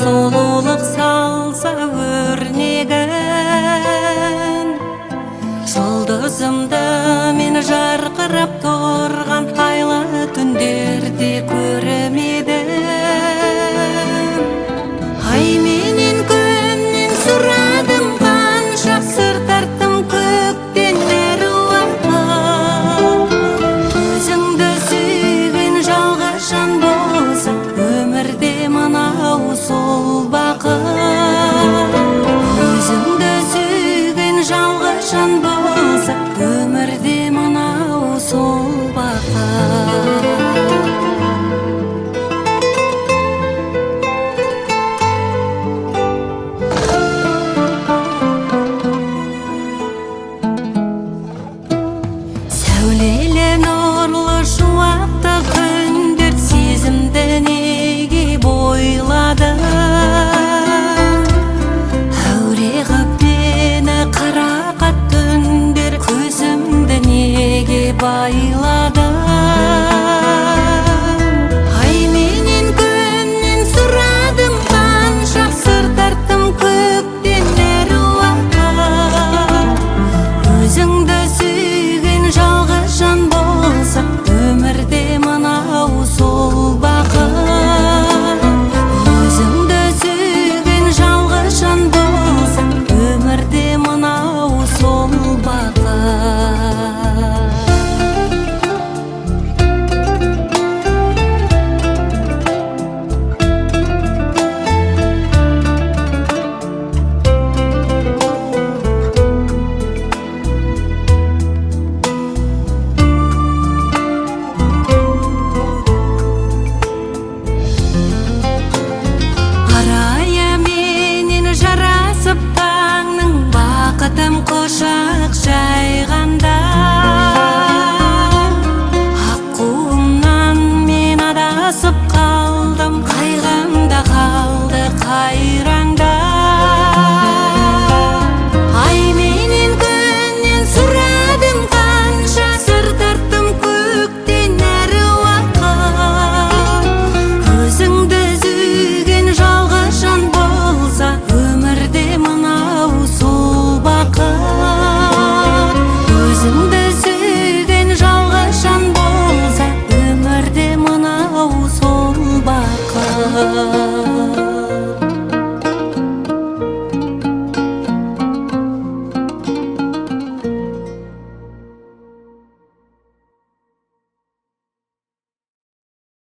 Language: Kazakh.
сұлулық салса өрнегін. Жұлдызымды мен жарқырап тұрған айлы түндерде көрмедім. Ай менен күннен сұрадым, қанша сыр тарттым көктен әруаққа. Өзіңді сүйген жалғыз жан болса, өмірде мынау сол бақыт. Өзіңді сүйген жалғыз жан болса, өмірде мынау сол бақыт. Сәулелі нұрлы шуақты күндер сезімді неге бойлады? Әуре ғып мені қарақат түндер көзімді неге бай